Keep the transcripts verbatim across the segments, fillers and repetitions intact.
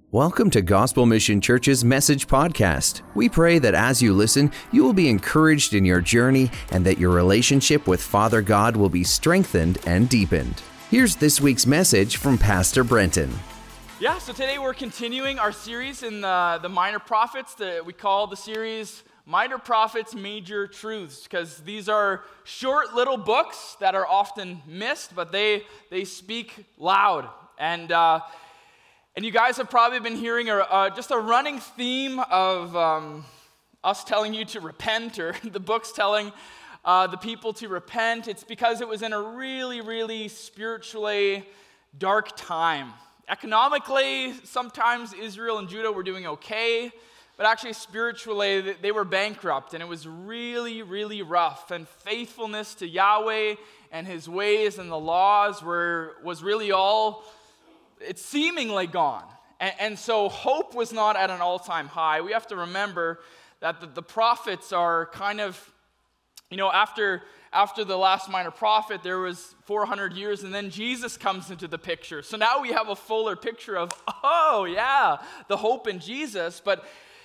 Welcome to Gospel Mission Church's Message Podcast. We pray that as you listen, you will be encouraged in your journey and that your relationship with Father God will be strengthened and deepened. Here's this week's message from Pastor Brenton. Yeah, so today we're continuing our series in the, the Minor Prophets. That we call the series Minor Prophets, Major Truths, because these are short little books that are often missed, but they, they speak loud. And uh, And you guys have probably been hearing a, uh, just a running theme of um, us telling you to repent, or the book's telling uh, the people to repent. It's because it was in a really, really spiritually dark time. Economically, sometimes Israel and Judah were doing okay, but actually spiritually, they were bankrupt, and it was really, really rough. And faithfulness to Yahweh and His ways and the laws were was really all it's seemingly gone. And, and so hope was not at an all-time high. We have to remember that the, the prophets are kind of, you know, after, after the last minor prophet, there was four hundred years, and then Jesus comes into the picture. So now we have a fuller picture of, oh, yeah, the hope in Jesus. But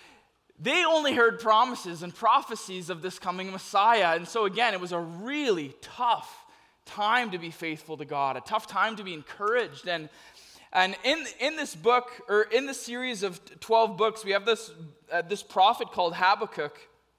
they only heard promises and prophecies of this coming Messiah. And so again, it was a really tough time to be faithful to God, a tough time to be encouraged. And And in in this book, or in the series of twelve books, we have this uh, this prophet called Habakkuk,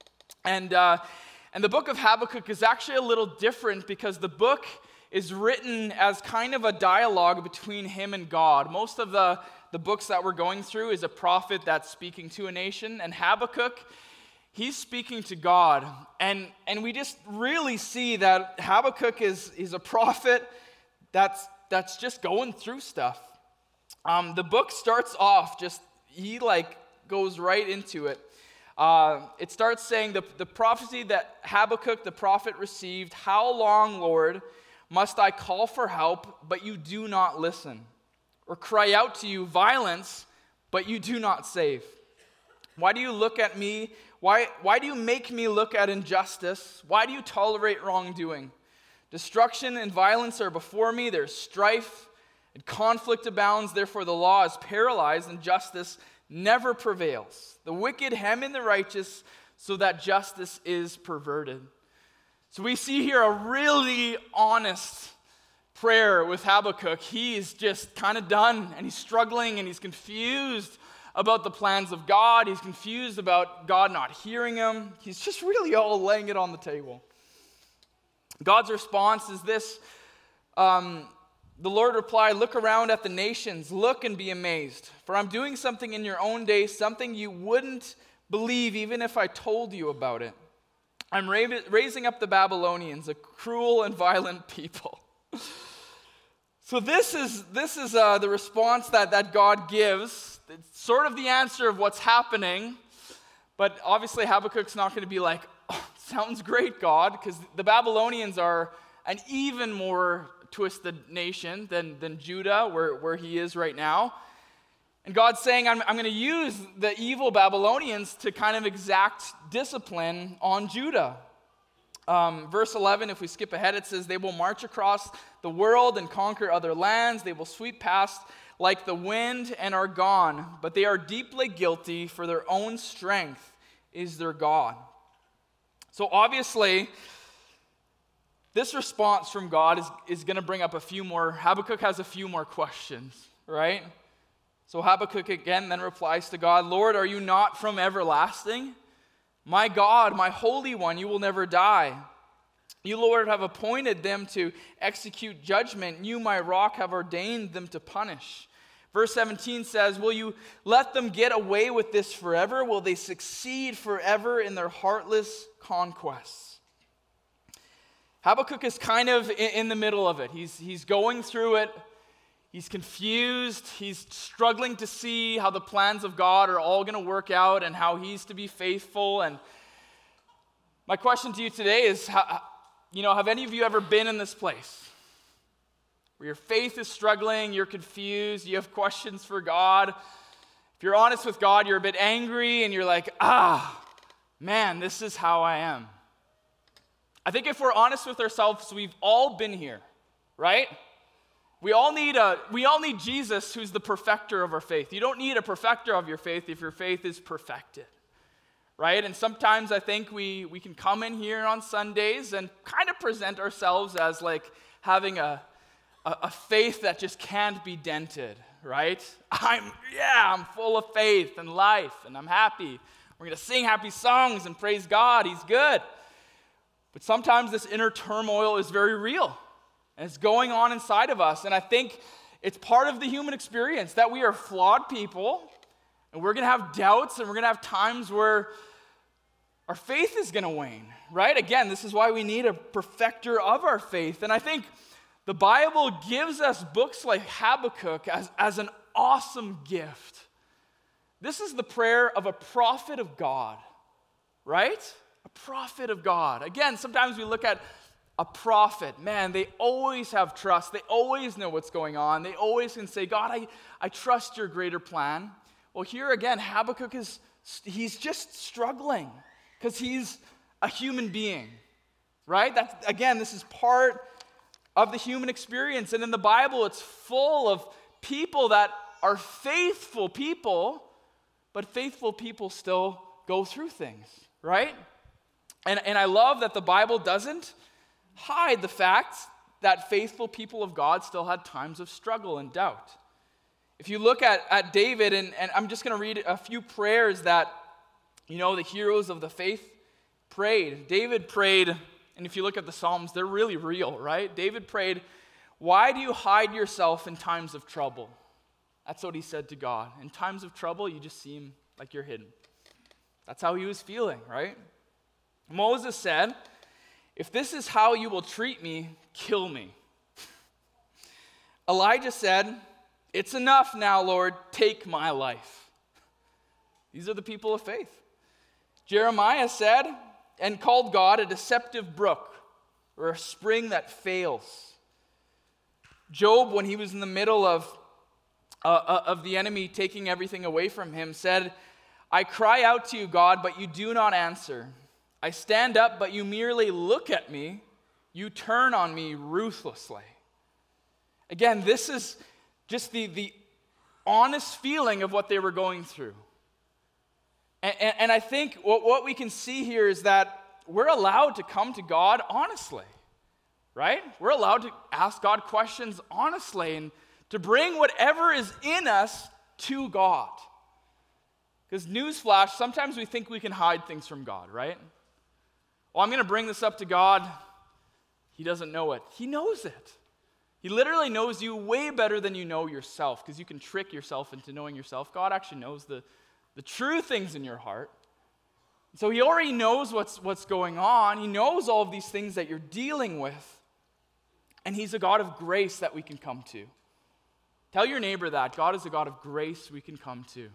and uh, and the book of Habakkuk is actually a little different because the book is written as kind of a dialogue between him and God. Most of the the books that we're going through is a prophet that's speaking to a nation, and Habakkuk, he's speaking to God, and and we just really see that Habakkuk is is a prophet that's that's just going through stuff. Um, the book starts off just, he like goes right into it. Uh, it starts saying the, the prophecy that Habakkuk the prophet received, "How long, Lord, must I call for help, but you do not listen? Or cry out to you violence, but you do not save? Why do you look at me? Why, why do you make me look at injustice? Why do you tolerate wrongdoing? Destruction and violence are before me, there's strife, and conflict abounds, therefore the law is paralyzed and justice never prevails. The wicked hem in the righteous so that justice is perverted." So we see here a really honest prayer with Habakkuk. He's just kind of done, and he's struggling, and he's confused about the plans of God. He's confused about God not hearing him. He's just really all laying it on the table. God's response is this. Um, The Lord replied, "Look around at the nations, look and be amazed. For I'm doing something in your own day, something you wouldn't believe even if I told you about it. I'm ra- raising up the Babylonians, a cruel and violent people." So this is this is uh, the response that, that God gives. It's sort of the answer of what's happening. But obviously Habakkuk's not going to be like, "Oh, sounds great, God," because the Babylonians are an even more twisted nation than, than Judah, where, where he is right now. And God's saying, I'm, I'm going to use the evil Babylonians to kind of exact discipline on Judah. Um, verse eleven, if we skip ahead, it says, "They will march across the world and conquer other lands. They will sweep past like the wind and are gone, but they are deeply guilty, for their own strength is their God." So obviously, this response from God is, is going to bring up a few more. Habakkuk has a few more questions, right? So Habakkuk again then replies to God, "Lord, are you not from everlasting? My God, my Holy One, you will never die. You, Lord, have appointed them to execute judgment. You, my rock, have ordained them to punish." Verse seventeen says, "Will you let them get away with this forever? Will they succeed forever in their heartless conquests?" Habakkuk is kind of in the middle of it. He's, he's going through it. He's confused. He's struggling to see how the plans of God are all going to work out and how he's to be faithful. And my question to you today is, how, you know, have any of you ever been in this place where your faith is struggling, you're confused, you have questions for God? If you're honest with God, you're a bit angry and you're like, ah, man, this is how I am. I think if we're honest with ourselves, we've all been here, right? We all need a we all need Jesus, who's the perfecter of our faith. You don't need a perfecter of your faith if your faith is perfected. Right? And sometimes I think we we can come in here on Sundays and kind of present ourselves as like having a a, a faith that just can't be dented, right? I'm yeah, I'm full of faith and life and I'm happy. We're going to sing happy songs and praise God. He's good. But sometimes this inner turmoil is very real. And it's going on inside of us. And I think it's part of the human experience that we are flawed people. And we're going to have doubts. And we're going to have times where our faith is going to wane. Right? Again, this is why we need a perfecter of our faith. And I think the Bible gives us books like Habakkuk as, as an awesome gift. This is the prayer of a prophet of God. Right? A prophet of God. Again, sometimes we look at a prophet, man, they always have trust. They always know what's going on. They always can say, God, I, I trust your greater plan. Well, here again, Habakkuk is, he's just struggling because he's a human being, right? That's, again, this is part of the human experience. And in the Bible, it's full of people that are faithful people, but faithful people still go through things, right? And, and I love that the Bible doesn't hide the fact that faithful people of God still had times of struggle and doubt. If you look at, at David, and, and I'm just going to read a few prayers that, you know, the heroes of the faith prayed. David prayed, and if you look at the Psalms, they're really real, right? David prayed, why do you hide yourself in times of trouble? That's what he said to God. In times of trouble, you just seem like you're hidden. That's how he was feeling, right? Moses said, if this is how you will treat me, kill me. Elijah said, it's enough now, Lord, take my life. These are the people of faith. Jeremiah said, and called God a deceptive brook, or a spring that fails. Job, when he was in the middle of, uh, of the enemy taking everything away from him, said, I cry out to you, God, but you do not answer. I stand up, but you merely look at me. You turn on me ruthlessly. Again, this is just the, the honest feeling of what they were going through. And, and, and I think what, what we can see here is that we're allowed to come to God honestly, right? We're allowed to ask God questions honestly and to bring whatever is in us to God. Because newsflash, sometimes we think we can hide things from God, right? Well, I'm going to bring this up to God. He doesn't know it. He knows it. He literally knows you way better than you know yourself, because you can trick yourself into knowing yourself. God actually knows the, the true things in your heart. So he already knows what's, what's going on. He knows all of these things that you're dealing with. And he's a God of grace that we can come to. Tell your neighbor that. God is a God of grace we can come to.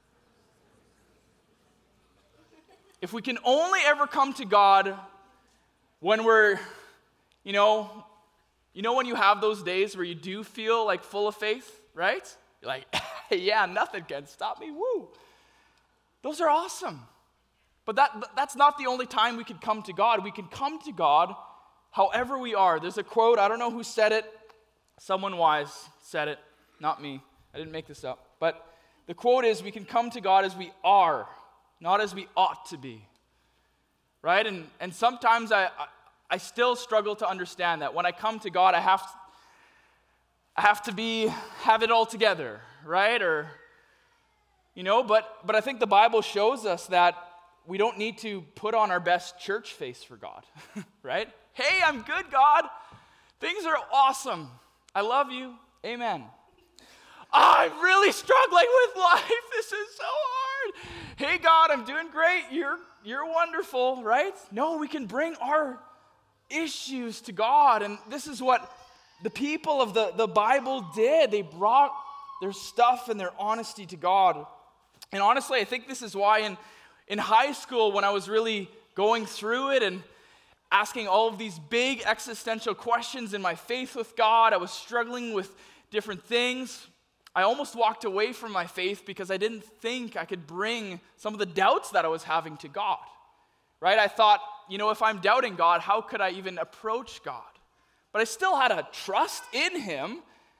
If we can only ever come to God when we're, you know, you know when you have those days where you do feel like full of faith, right? You're like, yeah, nothing can stop me, woo. Those are awesome. But that that's not the only time we can come to God. We can come to God however we are. There's a quote, I don't know who said it. Someone wise said it, not me. I didn't make this up. But the quote is, we can come to God as we are, not as we ought to be, right? And and sometimes I, I I still struggle to understand that. When I come to God, I have to, I have to be have it all together, right? Or you know, but but I think the Bible shows us that we don't need to put on our best church face for God, right? Hey, I'm good, God. Things are awesome. I love you. Amen. I'm really struggling with life. This is so hard. Hey, God, I'm doing great. You're, you're wonderful, right? No, we can bring our issues to God. And this is what the people of the, the Bible did. They brought their stuff and their honesty to God. And honestly, I think this is why in, in high school, when I was really going through it and asking all of these big existential questions in my faith with God, I was struggling with different things. I almost walked away from my faith because I didn't think I could bring some of the doubts that I was having to God, right? I thought, you know, if I'm doubting God, how could I even approach God? But I still had a trust in him,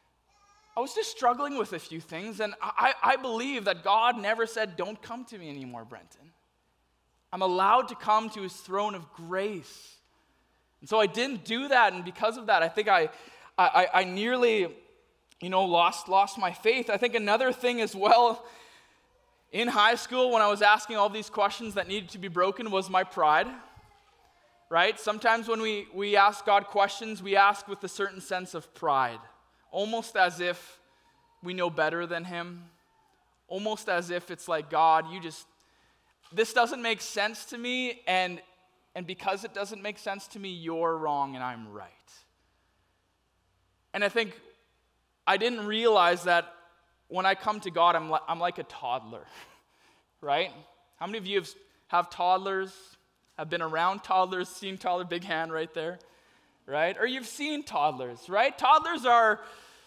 I was just struggling with a few things, and I, I believe that God never said, don't come to me anymore, Brenton. I'm allowed to come to his throne of grace. And so I didn't do that, and because of that, I think I I, I nearly, you know, lost, lost my faith. I think another thing as well, in high school when I was asking all these questions that needed to be broken was my pride, right? Sometimes when we, we ask God questions, we ask with a certain sense of pride. Almost as if we know better than him. Almost as if it's like, God, you just, this doesn't make sense to me, and, and because it doesn't make sense to me, you're wrong and I'm right. And I think I didn't realize that when I come to God, I'm, li- I'm like a toddler, right? How many of you have, have toddlers, have been around toddlers, seen toddler, big hand right there? Right? Or you've seen toddlers, right? Toddlers are,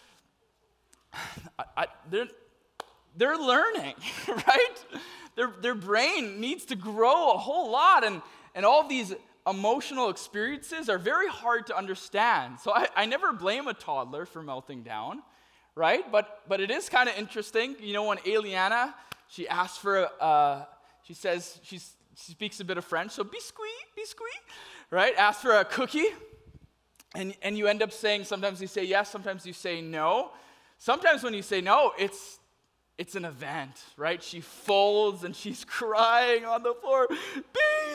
I, I, they're, they're learning, right? Their, their brain needs to grow a whole lot, and, and all of these emotional experiences are very hard to understand. So I, I never blame a toddler for melting down, right? But but it is kind of interesting, you know, when Eliana, she asks for, a, uh, she says, she's, she speaks a bit of French, so biscuit, biscuit, right? Asks for a cookie. And, and you end up saying, sometimes you say yes, sometimes you say no. Sometimes when you say no, it's it's an event, right? She folds and she's crying on the floor. Biscuit!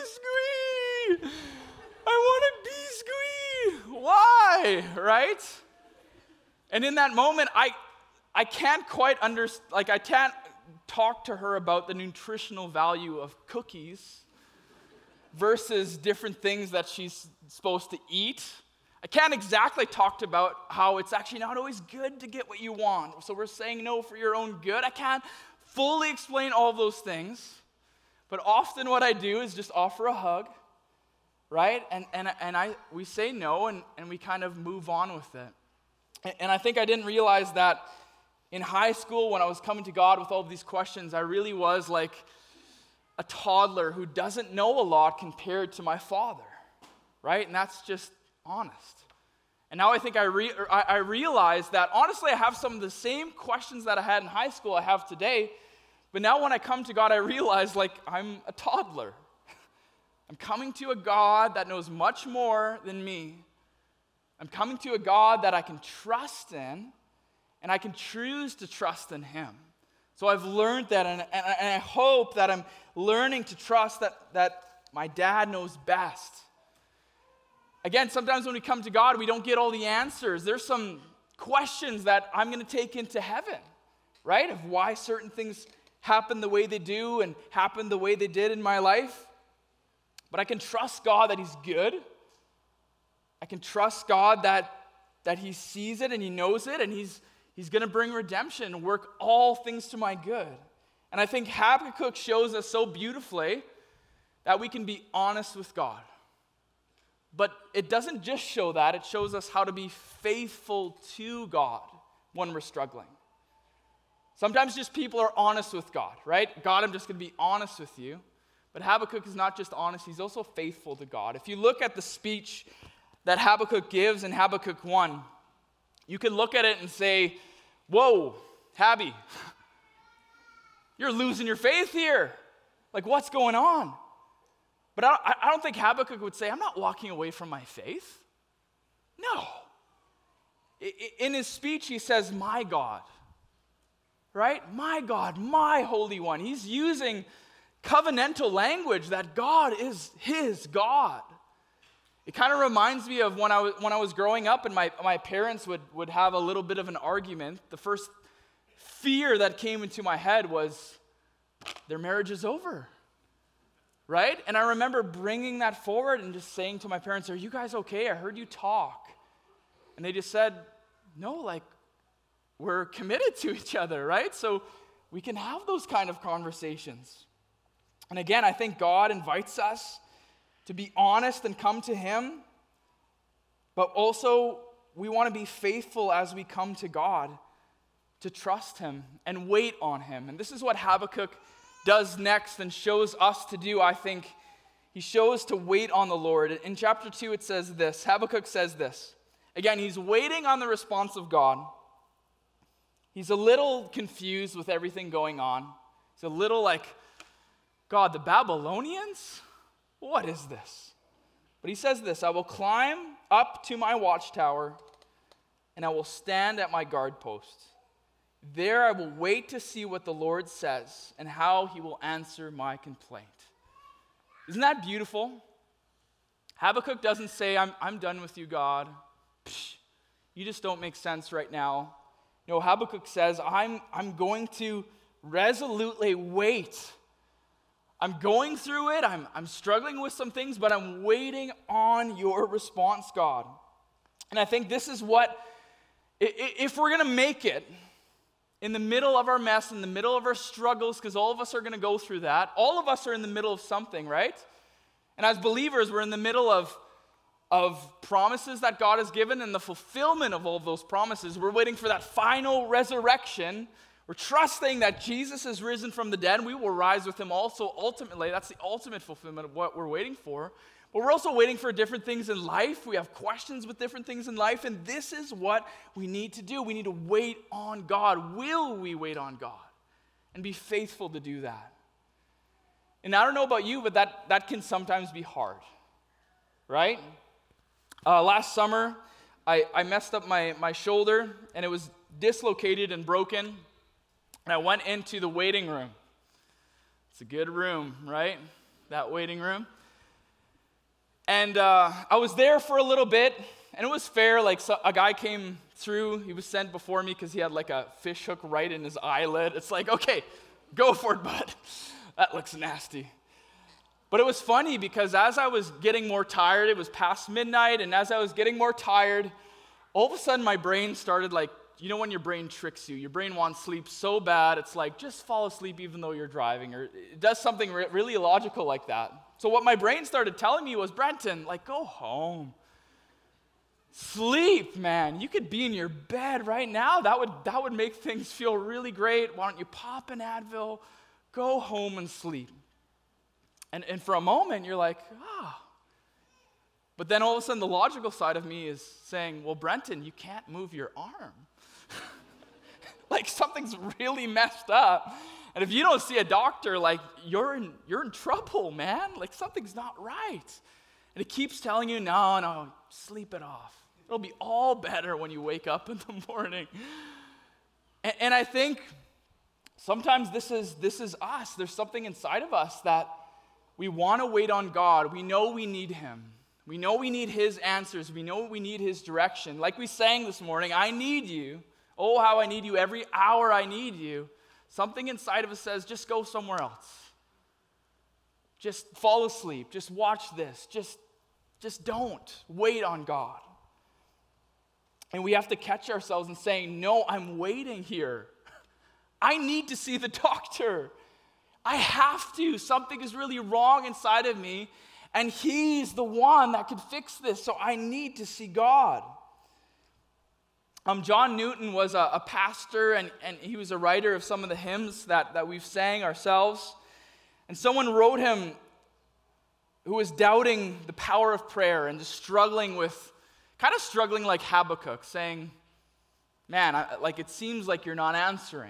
I want a biscuit! Why? Right? And in that moment, I I can't quite understand, like I can't talk to her about the nutritional value of cookies versus different things that she's supposed to eat. I can't exactly talk about how it's actually not always good to get what you want. So we're saying no for your own good. I can't fully explain all those things. But often what I do is just offer a hug, right? And and and I we say no and, and we kind of move on with it. And, and I think I didn't realize that in high school when I was coming to God with all of these questions, I really was like a toddler who doesn't know a lot compared to my father, right? And that's just honest. And now I think I, re- I, I realize that honestly I have some of the same questions that I had in high school I have today, but now when I come to God I realize like I'm a toddler. I'm coming to a God that knows much more than me. I'm coming to a God that I can trust in, and I can choose to trust in him. So I've learned that, and, and, and I hope that I'm learning to trust that, that my dad knows best. Again, sometimes when we come to God, we don't get all the answers. There's some questions that I'm going to take into heaven, right? Of why certain things happen the way they do and happen the way they did in my life. But I can trust God that he's good. I can trust God that, that he sees it and he knows it, and he's, he's going to bring redemption and work all things to my good. And I think Habakkuk shows us so beautifully that we can be honest with God. But it doesn't just show that, it shows us how to be faithful to God when we're struggling. Sometimes just people are honest with God, right? God, I'm just going to be honest with you. But Habakkuk is not just honest, he's also faithful to God. If you look at the speech that Habakkuk gives in Habakkuk one, you can look at it and say, whoa, Habby, you're losing your faith here. Like, what's going on? But I, I don't think Habakkuk would say, I'm not walking away from my faith. No. In his speech, he says, my God. Right? My God, my Holy One. He's using covenantal language that God is his God. It kind of reminds me of when I was, when I was growing up and my, my parents would, would have a little bit of an argument. The first fear that came into my head was, their marriage is over. Right? And I remember bringing that forward and just saying to my parents, are you guys okay? I heard you talk. And they just said, no, like, we're committed to each other, right? So we can have those kind of conversations. And again, I think God invites us to be honest and come to him, but also we want to be faithful as we come to God, to trust him and wait on him. And this is what Habakkuk does next and shows us to do, I think. He shows to wait on the Lord. In chapter two, it says this. Habakkuk says this. Again, he's waiting on the response of God. He's a little confused with everything going on. He's a little like, God, the Babylonians? What is this? But he says this, I will climb up to my watchtower, and I will stand at my guard post. There I will wait to see what the Lord says and how he will answer my complaint. Isn't that beautiful? Habakkuk doesn't say, I'm, I'm done with you, God. Psh, you just don't make sense right now. No, Habakkuk says, I'm, I'm going to resolutely wait. I'm going through it. I'm, I'm struggling with some things, but I'm waiting on your response, God. And I think this is what, if we're going to make it in the middle of our mess, in the middle of our struggles, because all of us are going to go through that. All of us are in the middle of something, right? And as believers, we're in the middle of, of promises that God has given and the fulfillment of all of those promises. We're waiting for that final resurrection. We're trusting that Jesus is risen from the dead, and we will rise with him also ultimately. That's the ultimate fulfillment of what we're waiting for. But we're also waiting for different things in life. We have questions with different things in life, and this is what we need to do. We need to wait on God. Will we wait on God? And be faithful to do that. And I don't know about you, but that, that can sometimes be hard, right? Uh, last summer, I, I messed up my, my shoulder, and it was dislocated and broken. And I went into the waiting room. It's a good room, right? That waiting room. And uh, I was there for a little bit, and it was fair. Like so, a guy came through. He was sent before me because he had like a fish hook right in his eyelid. It's like, okay, go for it, bud. That looks nasty. But it was funny because as I was getting more tired, it was past midnight, and as I was getting more tired, all of a sudden my brain started like, you know when your brain tricks you, your brain wants sleep so bad, it's like, just fall asleep even though you're driving, or it does something re- really illogical like that. So what my brain started telling me was, Brenton, like, go home. Sleep, man. You could be in your bed right now. That would, that would make things feel really great. Why don't you pop an Advil, go home and sleep. And, and for a moment, you're like, ah. But then all of a sudden, the logical side of me is saying, well, Brenton, you can't move your arm. Like something's really messed up. And if you don't see a doctor, like you're in, you're in trouble, man. Like something's not right. And it keeps telling you, no, no, sleep it off. It'll be all better when you wake up in the morning. And, and I think sometimes this is this is us. There's something inside of us that we want to wait on God. We know we need him. We know we need his answers. We know we need his direction. Like we sang this morning, I need you. Oh, how I need you. Every hour I need you. Something inside of us says, just go somewhere else. Just fall asleep. Just watch this. Just, just don't. Wait on God. And we have to catch ourselves and saying, no, I'm waiting here. I need to see the doctor. I have to. Something is really wrong inside of me, and he's the one that could fix this, so I need to see God. Um, John Newton was a, a pastor, and, and he was a writer of some of the hymns that, that we've sang ourselves. And someone wrote him who was doubting the power of prayer and just struggling with, kind of struggling like Habakkuk, saying, man, I, like it seems like you're not answering.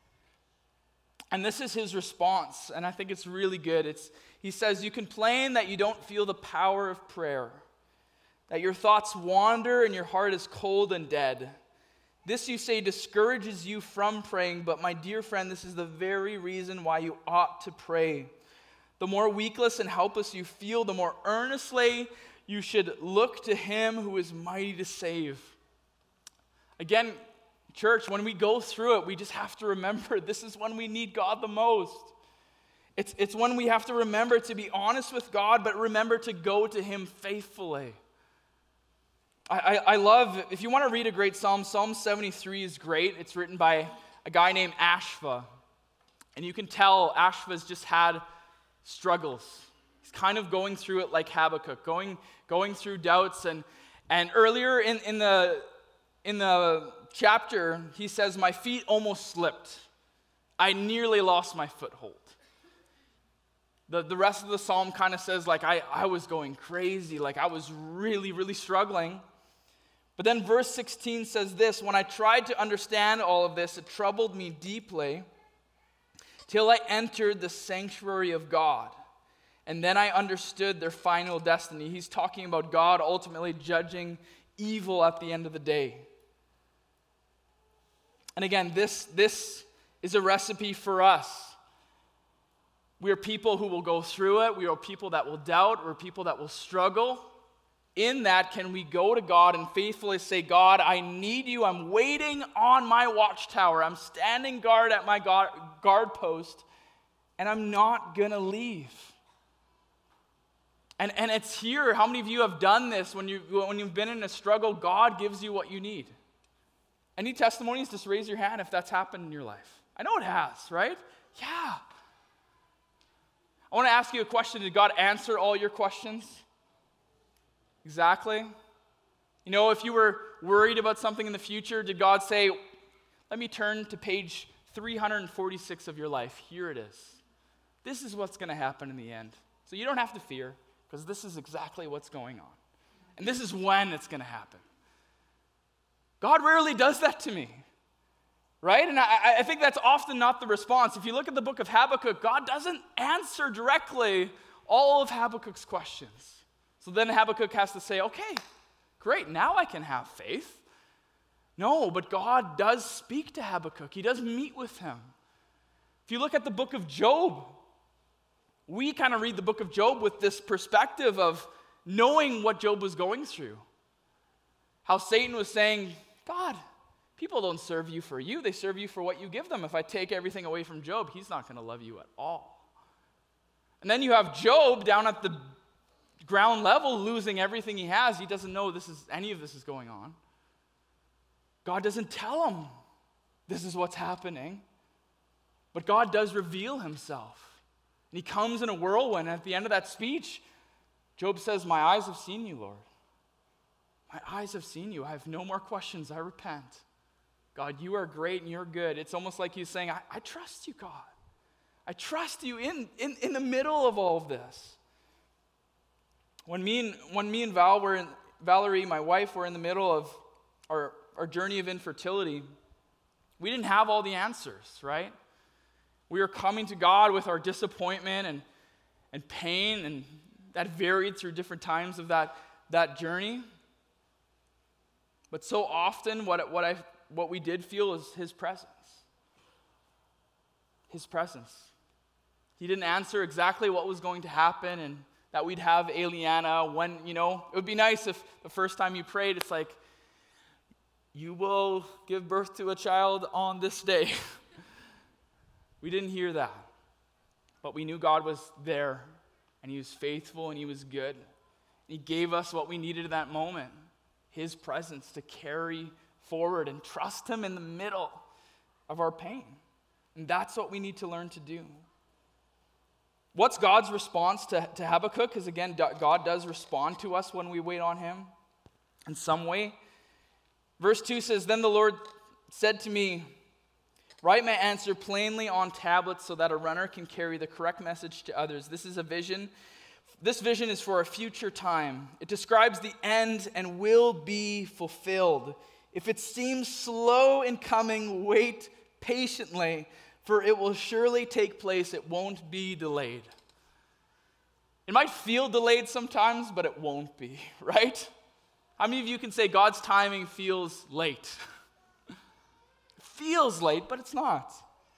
And this is his response, and I think it's really good. It's, he says, you complain that you don't feel the power of prayer, that your thoughts wander and your heart is cold and dead. This, you say, discourages you from praying, but my dear friend, this is the very reason why you ought to pray. The more weakless and helpless you feel, the more earnestly you should look to him who is mighty to save. Again, church, when we go through it, we just have to remember this is when we need God the most. It's, it's when we have to remember to be honest with God, but remember to go to him faithfully. I, I, I love, if you want to read a great psalm, Psalm seventy-three is great. It's written by a guy named Ashva. And you can tell Ashva's just had struggles. He's kind of going through it like Habakkuk, going, going through doubts. And, and earlier in, in, the, in the chapter, he says, my feet almost slipped. I nearly lost my foothold. The, the rest of the psalm kind of says, like, I, I was going crazy, like I was really, really struggling. But then verse sixteen says this, when I tried to understand all of this, it troubled me deeply till I entered the sanctuary of God. And then I understood their final destiny. He's talking about God ultimately judging evil at the end of the day. And again, this, this is a recipe for us. We are people who will go through it. We are people that will doubt. We're people that will struggle. In that, can we go to God and faithfully say, God, I need you. I'm waiting on my watchtower. I'm standing guard at my guard, guard post, and I'm not going to leave. And, and it's here. How many of you have done this when, you, when you've been in a struggle? God gives you what you need. Any testimonies? Just raise your hand if that's happened in your life. I know it has, right? Yeah. I want to ask you a question. Did God answer all your questions? Exactly. You know, if you were worried about something in the future, did God say, let me turn to page three hundred forty-six of your life. Here it is. This is what's going to happen in the end. So you don't have to fear, because this is exactly what's going on. And this is when it's going to happen. God rarely does that to me, right? And I, I think that's often not the response. If you look at the book of Habakkuk, God doesn't answer directly all of Habakkuk's questions. So then Habakkuk has to say, okay, great, now I can have faith. No, but God does speak to Habakkuk. He does meet with him. If you look at the book of Job, we kind of read the book of Job with this perspective of knowing what Job was going through. How Satan was saying, God, people don't serve you for you. They serve you for what you give them. If I take everything away from Job, he's not going to love you at all. And then you have Job down at the ground level, losing everything he has. He doesn't know this is any of this is going on. God doesn't tell him this is what's happening. But God does reveal himself. And he comes in a whirlwind. And at the end of that speech, Job says, my eyes have seen you, Lord. My eyes have seen you. I have no more questions. I repent. God, you are great and you're good. It's almost like he's saying, I, I trust you, God. I trust you in, in, in the middle of all of this. When me and, when me and Val were in, Valerie, my wife, were in the middle of our, our journey of infertility, we didn't have all the answers, right? We were coming to God with our disappointment and, and pain, and that varied through different times of that, that journey. But so often what, what, I, what we did feel is his presence. His presence. He didn't answer exactly what was going to happen, and that we'd have Eliana when, you know, it would be nice if the first time you prayed, it's like, you will give birth to a child on this day. We didn't hear that. But we knew God was there, and he was faithful, and he was good. He gave us what we needed at that moment, his presence to carry forward and trust him in the middle of our pain. And that's what we need to learn to do. What's God's response to, to Habakkuk? Because again, God does respond to us when we wait on him in some way. Verse two says, then the Lord said to me, write my answer plainly on tablets so that a runner can carry the correct message to others. This is a vision. This vision is for a future time. It describes the end and will be fulfilled. If it seems slow in coming, wait patiently, for it will surely take place. It won't be delayed. It might feel delayed sometimes, but it won't be, right? How many of you can say God's timing feels late? It feels late, but it's not.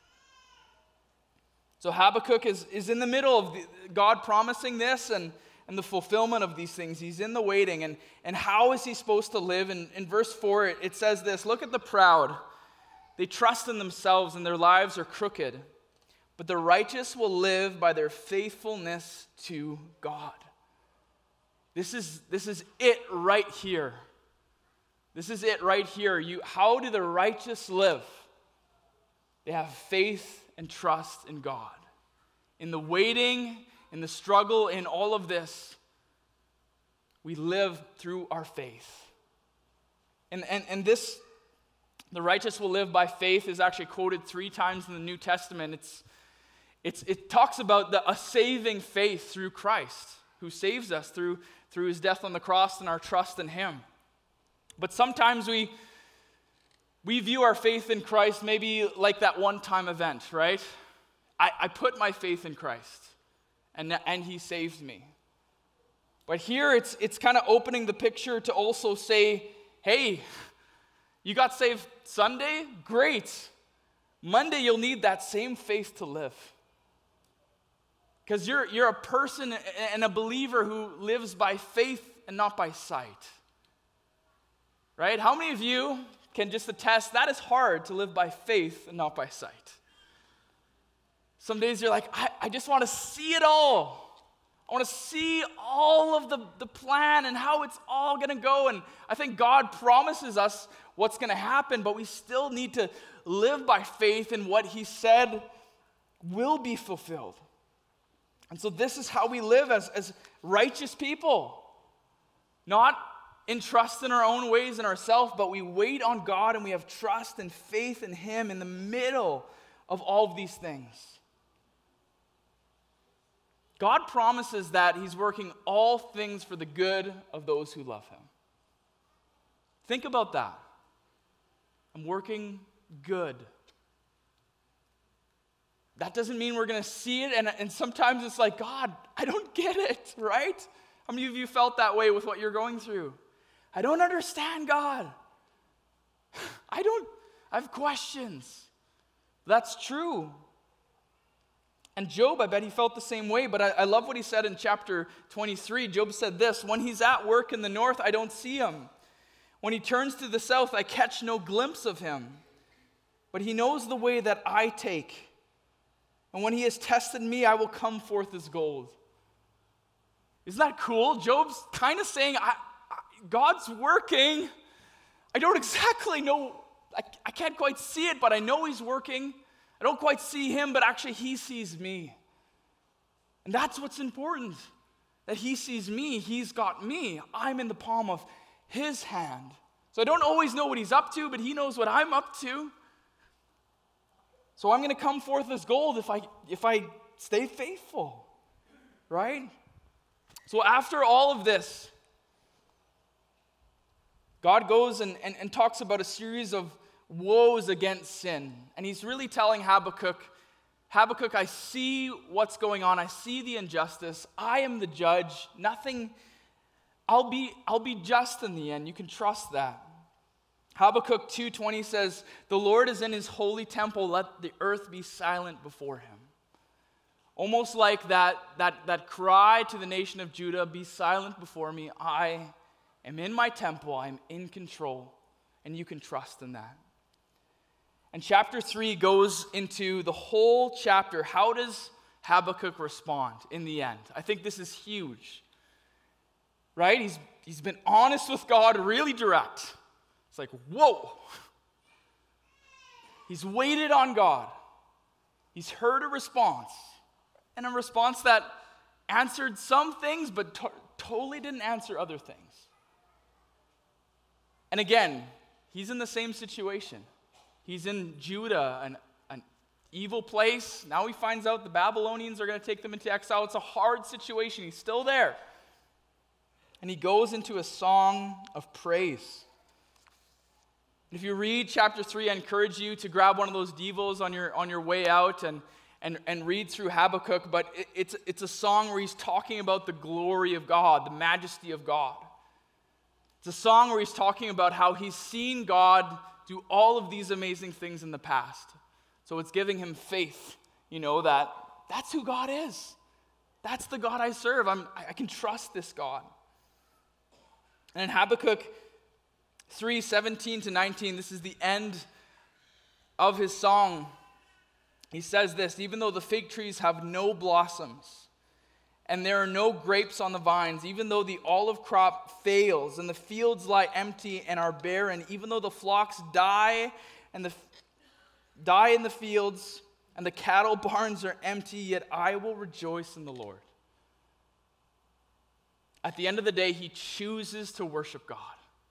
So Habakkuk is, is in the middle of the, God promising this and, and the fulfillment of these things. He's in the waiting. And, and how is he supposed to live? And in verse four, it, it says this, look at the proud. They trust in themselves and their lives are crooked, but the righteous will live by their faithfulness to God. This is, this is it right here. This is it right here. You, how do the righteous live? They have faith and trust in God. In the waiting, in the struggle, in all of this, we live through our faith. And, and, and this, the righteous will live by faith, is actually quoted three times in the New Testament. It's, it's, it talks about the, a saving faith through Christ, who saves us through, through his death on the cross and our trust in him. But sometimes we we view our faith in Christ maybe like that one-time event, right? I, I put my faith in Christ, and, and he saved me. But here it's it's kind of opening the picture to also say, hey, you got saved Sunday? Great. Monday you'll need that same faith to live. Because you're, you're a person and a believer who lives by faith and not by sight. Right? How many of you can just attest that is hard to live by faith and not by sight? Some days you're like, I, I just want to see it all. I want to see all of the, the plan and how it's all going to go. And I think God promises us what's going to happen, but we still need to live by faith in what he said will be fulfilled. And so this is how we live as, as righteous people. Not in trust in our own ways and ourselves, but we wait on God and we have trust and faith in him in the middle of all of these things. God promises that he's working all things for the good of those who love him. Think about that. I'm working good. That doesn't mean we're going to see it, and, and sometimes it's like, God, I don't get it, right? How many of you felt that way with what you're going through? I don't understand, God. I don't, I have questions. That's true. And Job, I bet he felt the same way, but I, I love what he said in chapter twenty-three. Job said this, when he's at work in the north, I don't see him. When he turns to the south, I catch no glimpse of him. But he knows the way that I take. And when he has tested me, I will come forth as gold. Isn't that cool? Job's kind of saying, I, I, God's working. I don't exactly know. I, I can't quite see it, but I know he's working. I don't quite see him, but actually he sees me. And that's what's important. That he sees me. He's got me. I'm in the palm of his hand. So I don't always know what he's up to, but he knows what I'm up to. So I'm going to come forth as gold if I if I stay faithful, right? So after all of this, God goes and, and, and talks about a series of woes against sin. And he's really telling Habakkuk, Habakkuk, I see what's going on. I see the injustice. I am the judge. Nothing, I'll be, I'll be just in the end. You can trust that. Habakkuk two twenty says, the Lord is in his holy temple, let the earth be silent before him. Almost like that, that, that cry to the nation of Judah, be silent before me. I am in my temple, I'm in control, and you can trust in that. And chapter three goes into the whole chapter. How does Habakkuk respond in the end? I think this is huge. Right? He's, he's been honest with God, really direct. It's like, whoa. He's waited on God. He's heard a response. And a response that answered some things, but to- totally didn't answer other things. And again, he's in the same situation. He's in Judah, an, an evil place. Now he finds out the Babylonians are going to take them into exile. It's a hard situation. He's still there. And he goes into a song of praise. If you read chapter three, I encourage you to grab one of those devos on your on your way out and and, and read through Habakkuk. But it, it's, it's a song where he's talking about the glory of God, the majesty of God. It's a song where he's talking about how he's seen God do all of these amazing things in the past. So it's giving him faith, you know, that that's who God is. That's the God I serve. I'm, I can trust this God. And in Habakkuk three seventeen to nineteen, this is the end of his song. He says this, even though the fig trees have no blossoms and there are no grapes on the vines, even though the olive crop fails and the fields lie empty and are barren, even though the flocks die and the die in the fields and the cattle barns are empty, yet I will rejoice in the Lord. At the end of the day, he chooses to worship God.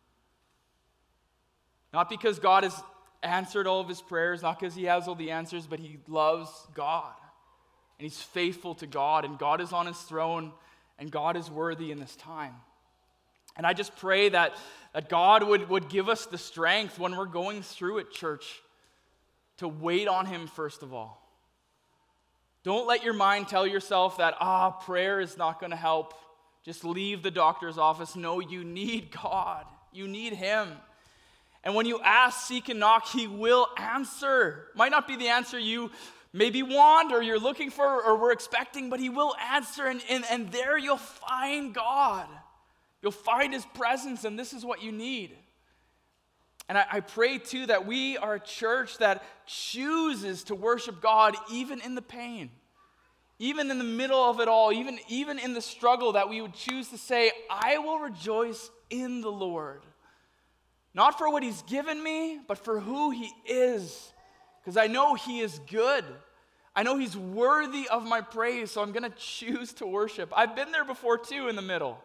Not because God has answered all of his prayers, not because he has all the answers, but he loves God. And he's faithful to God, and God is on his throne, and God is worthy in this time. And I just pray that, that God would, would give us the strength when we're going through it, church, to wait on him first of all. Don't let your mind tell yourself that, ah, prayer is not going to help. Just leave the doctor's office. No, you need God. You need him. And when you ask, seek, and knock, he will answer. Might not be the answer you maybe want or you're looking for or we're expecting, but he will answer. And, and, and there you'll find God. You'll find his presence, and this is what you need. And I, I pray, too, that we are a church that chooses to worship God even in the pain, even in the middle of it all, even, even in the struggle, that we would choose to say, I will rejoice in the Lord. Not for what he's given me, but for who he is. Because I know he is good. I know he's worthy of my praise, so I'm going to choose to worship. I've been there before, too, in the middle,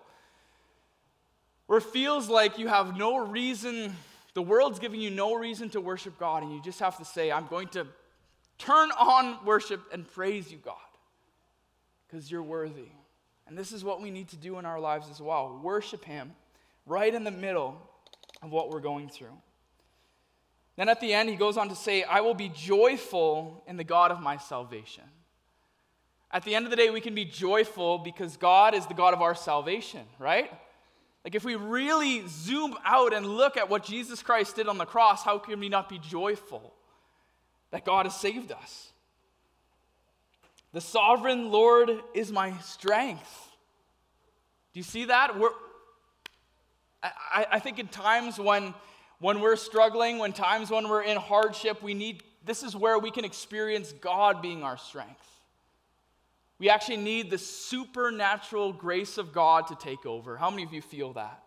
where it feels like you have no reason, the world's giving you no reason to worship God, and you just have to say, I'm going to turn on worship and praise you, God, because you're worthy. And this is what we need to do in our lives as well. Worship him right in the middle of what we're going through. Then at the end, he goes on to say, I will be joyful in the God of my salvation. At the end of the day, we can be joyful because God is the God of our salvation, right? Like if we really zoom out and look at what Jesus Christ did on the cross, how can we not be joyful that God has saved us? The sovereign Lord is my strength. Do you see that? We're, I, I think in times when, when we're struggling, when times when we're in hardship, we need, this is where we can experience God being our strength. We actually need the supernatural grace of God to take over. How many of you feel that?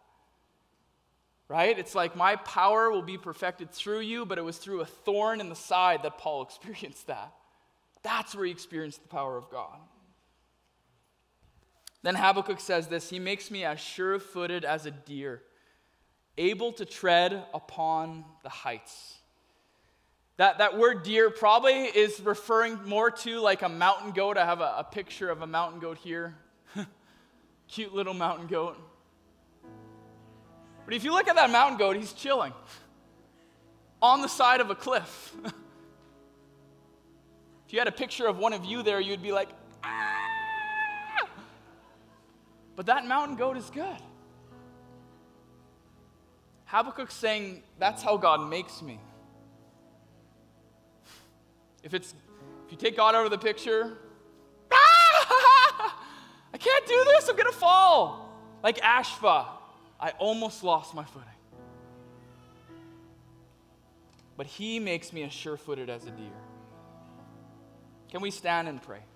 Right? It's like my power will be perfected through you, but it was through a thorn in the side that Paul experienced that. That's where he experienced the power of God. Then Habakkuk says this, he makes me as sure-footed as a deer, able to tread upon the heights. That, that word deer probably is referring more to like a mountain goat. I have a, a picture of a mountain goat here. Cute little mountain goat. But if you look at that mountain goat, he's chilling on the side of a cliff. If you had a picture of one of you there, you'd be like, ah! But that mountain goat is good. Habakkuk's saying, that's how God makes me. If it's, if you take God out of the picture, ah, I can't do this, I'm going to fall. Like Ashva, I almost lost my footing. But he makes me as sure-footed as a deer. Can we stand and pray?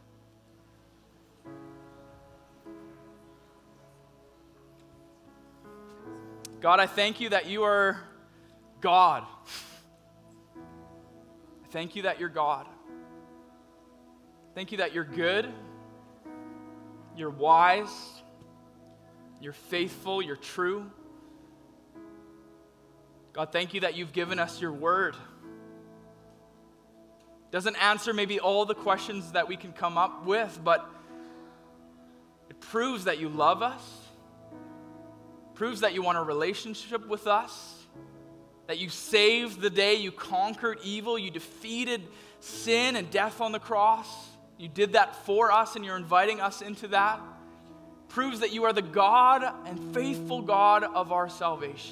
God, I thank you that you are God. Thank you that you're God. Thank you that you're good, you're wise, you're faithful, you're true. God, thank you that you've given us your word. Doesn't answer maybe all the questions that we can come up with, but it proves that you love us, proves that you want a relationship with us, that you saved the day, you conquered evil, you defeated sin and death on the cross. You did that for us and you're inviting us into that. Proves that you are the God and faithful God of our salvation.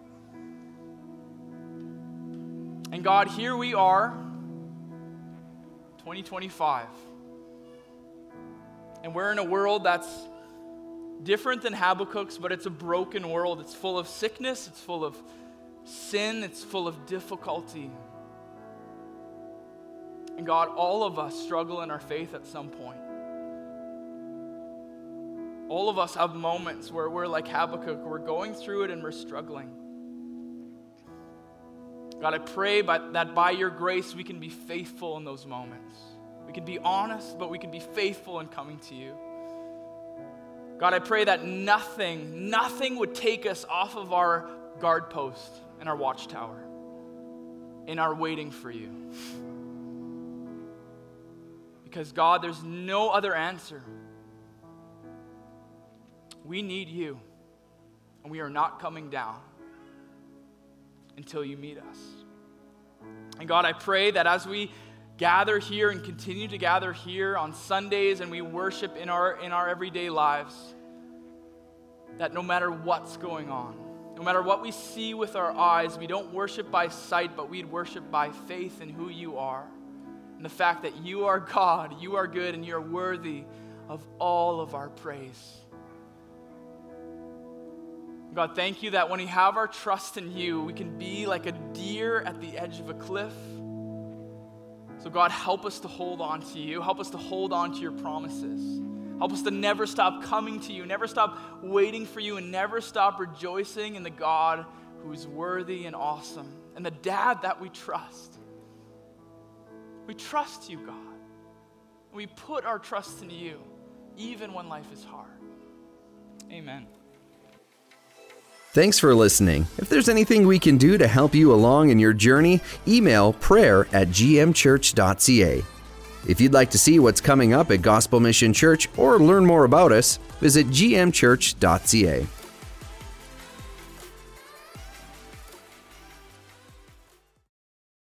And God, here we are, twenty twenty-five. And we're in a world that's different than Habakkuk's, but it's a broken world. It's full of sickness, it's full of sin, it's full of difficulty. And God, all of us struggle in our faith at some point. All of us have moments where we're like Habakkuk, we're going through it and we're struggling. God, I pray by, that by your grace we can be faithful in those moments. We can be honest, but we can be faithful in coming to you. God, I pray that nothing, nothing would take us off of our guard post and our watchtower in our waiting for you. Because God, there's no other answer. We need you. and we are not coming down until you meet us. And God, I pray that as we gather here and continue to gather here on Sundays and we worship in our in our everyday lives, that no matter what's going on, no matter what we see with our eyes, we don't worship by sight, but we'd worship by faith in who you are and the fact that you are God, you are good, and you're worthy of all of our praise. God, thank you that when we have our trust in you, we can be like a deer at the edge of a cliff. So God, help us to hold on to you. Help us to hold on to your promises. Help us to never stop coming to you, never stop waiting for you, and never stop rejoicing in the God who is worthy and awesome, and the dad that we trust. We trust you, God. We put our trust in you, even when life is hard. Amen. Thanks for listening. If there's anything we can do to help you along in your journey, email prayer at g m church dot c a. If you'd like to see what's coming up at Gospel Mission Church or learn more about us, visit g m church dot c a.